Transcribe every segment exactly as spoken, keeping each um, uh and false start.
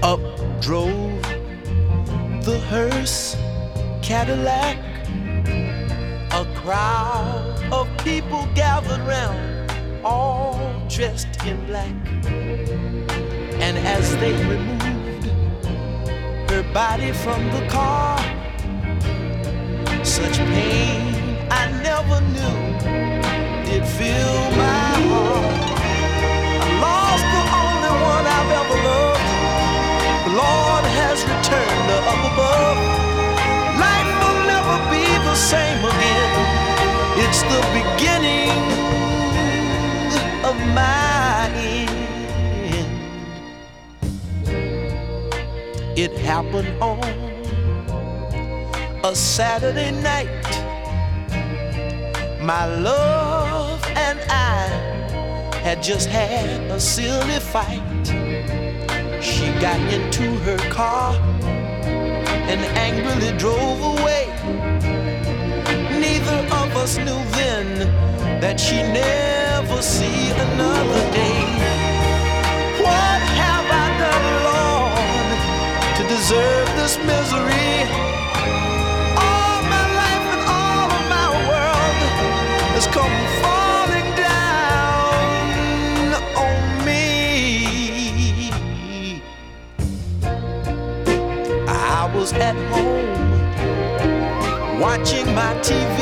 Up drove the hearse Cadillac. A crowd of people gathered round, all dressed in black. And as they removed her body from the car, such pain I never knew did fill my heart. I lost the only one I've ever loved. The Lord has returned her up above. Life will never be the same again. It's the beginning of my end. It happened on a Saturday night. My love and I had just had a silly fight. She got into her car and angrily drove away. Neither of us knew then that she'd never see another day. What have I done, Lord, to deserve this misery? All my life and all of my world has come falling down on me. I was at home watching my T V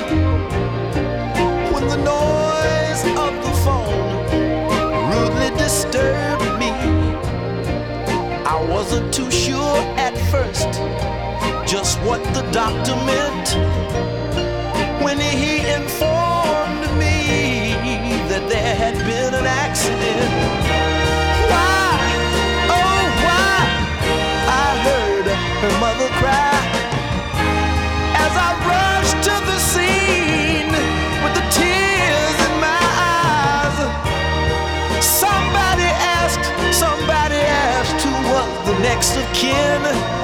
when the noise of the phone rudely disturbed me. I wasn't too sure at first just what the doctor meant when he informed me that there had been an accident. Why, oh why, I heard her mother cry as I rushed to the scene with the tears in my eyes. Somebody asked, somebody asked who was the next of kin.